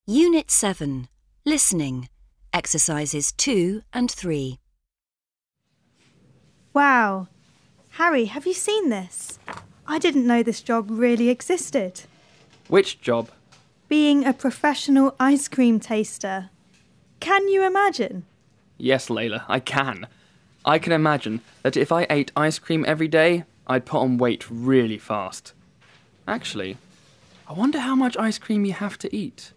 Unit 7. Listening. Exercises 2 and 3. Wow. Harry, have you seen this? I didn't know this job really existed. Which job? Being a professional ice cream taster. Can you imagine? Yes, Layla, I can. I can imagine that if I ate ice cream every day, I'd put on weight really fast. Actually, I wonder how much ice cream you have to eat.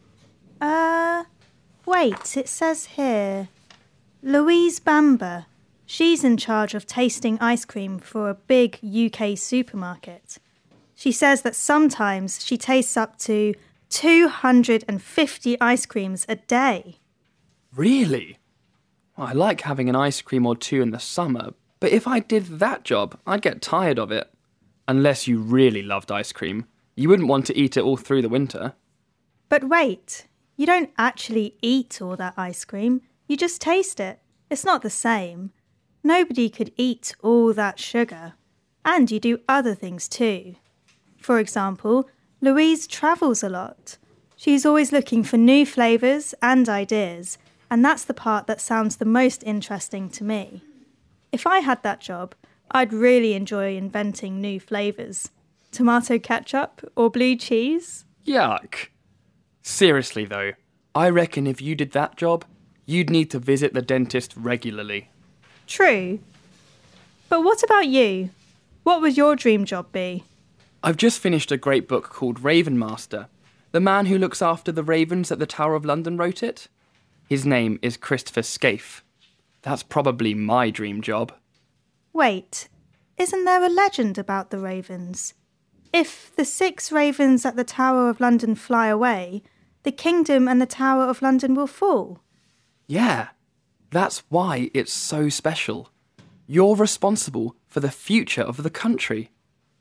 Wait, it says here. Louise Bamber. She's in charge of tasting ice cream for a big UK supermarket. She says that sometimes she tastes up to 250 ice creams a day. Really? Well, I like having an ice cream or two in the summer, but if I did that job, I'd get tired of it. Unless you really loved ice cream. You wouldn't want to eat it all through the winter. But wait, you don't actually eat all that ice cream. You just taste it. It's not the same. Nobody could eat all that sugar. And you do other things too. For example, Louise travels a lot. She's always looking for new flavours and ideas, and that's the part that sounds the most interesting to me. If I had that job, I'd really enjoy inventing new flavours. Tomato ketchup or blue cheese? Yuck. Seriously though, I reckon if you did that job, you'd need to visit the dentist regularly. True. But what about you? What would your dream job be? I've just finished a great book called Raven Master. The man who looks after the ravens at the Tower of London wrote it. His name is Christopher Scaife. That's probably my dream job. Wait, isn't there a legend about the ravens? If the 6 ravens at the Tower of London fly away, the kingdom and the Tower of London will fall. Yeah, that's why it's so special. You're responsible for the future of the country.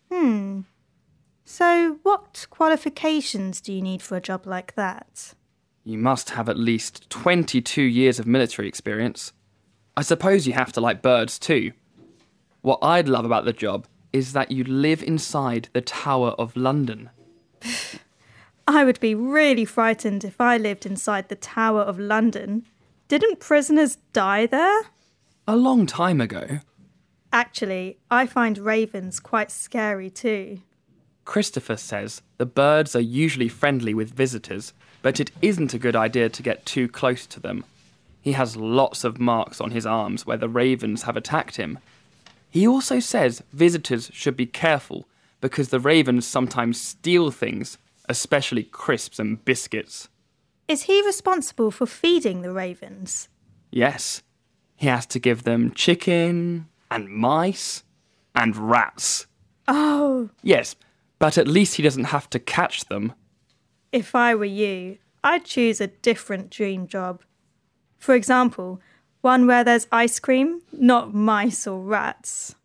So what qualifications do you need for a job like that? You must have at least 22 years of military experience. I suppose you have to like birds too. What I'd love about the job is that you live inside the Tower of London. I would be really frightened if I lived inside the Tower of London. Didn't prisoners die there? A long time ago. Actually, I find ravens quite scary too. Christopher says the birds are usually friendly with visitors, but it isn't a good idea to get too close to them. He has lots of marks on his arms where the ravens have attacked him. He also says visitors should be careful because the ravens sometimes steal things, especially crisps and biscuits. Is he responsible for feeding the ravens? Yes, he has to give them chicken and mice and rats. Oh, Yes, but at least he doesn't have to catch them. if I were you, I'd choose a different dream job. For example, one where there's ice cream, not mice or rats.